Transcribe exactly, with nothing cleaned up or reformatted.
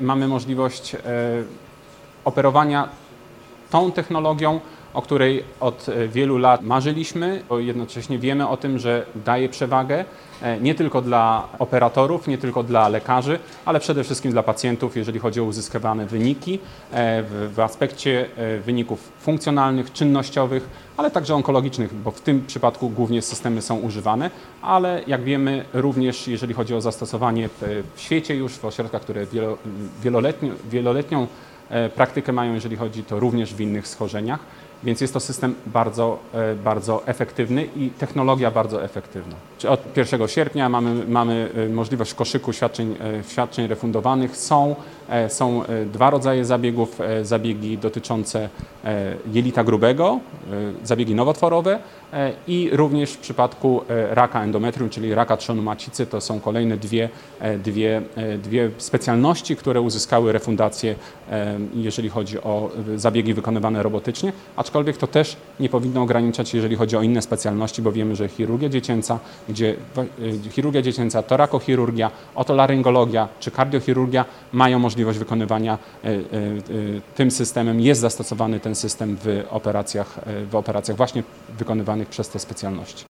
mamy możliwość operowania tą technologią, o której od wielu lat marzyliśmy, bo jednocześnie wiemy o tym, że daje przewagę nie tylko dla operatorów, nie tylko dla lekarzy, ale przede wszystkim dla pacjentów, jeżeli chodzi o uzyskiwane wyniki w aspekcie wyników funkcjonalnych, czynnościowych, ale także onkologicznych, bo w tym przypadku głównie systemy są używane, ale jak wiemy również jeżeli chodzi o zastosowanie w świecie już, w ośrodkach, które wieloletnią, wieloletnią praktykę mają, jeżeli chodzi to również w innych schorzeniach, więc jest to system bardzo, bardzo efektywny i technologia bardzo efektywna. Od pierwszego sierpnia mamy, mamy możliwość koszyku świadczeń, świadczeń refundowanych. Są, są dwa rodzaje zabiegów, zabiegi dotyczące jelita grubego, zabiegi nowotworowe i również w przypadku raka endometrium, czyli raka trzonu macicy. To są kolejne dwie, dwie, dwie specjalności, które uzyskały refundację, jeżeli chodzi o zabiegi wykonywane robotycznie, aczkolwiek to też nie powinno ograniczać, jeżeli chodzi o inne specjalności, bo wiemy, że chirurgia dziecięca, gdzie chirurgia dziecięca, torakochirurgia, otolaryngologia czy kardiochirurgia mają możliwość wykonywania tym systemem. Jest zastosowany ten system w operacjach, w operacjach właśnie wykonywanych przez te specjalności.